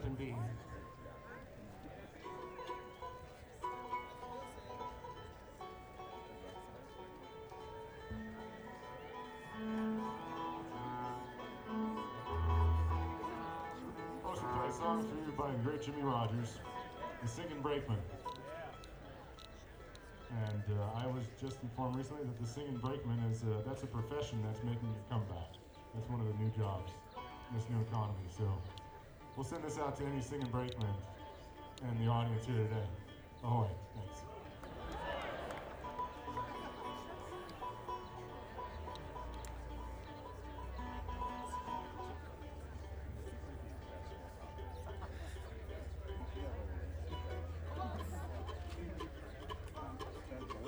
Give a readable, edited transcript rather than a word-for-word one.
up in B. I should play a song for you by the great Jimmy Rogers, The Singing Brakeman. And I was just informed recently that the singing brakeman is that's a profession that's making a comeback. That's one of the new jobs in this new economy. So we'll send this out to any singing brakemen and the audience here today. Oh, wait, thanks.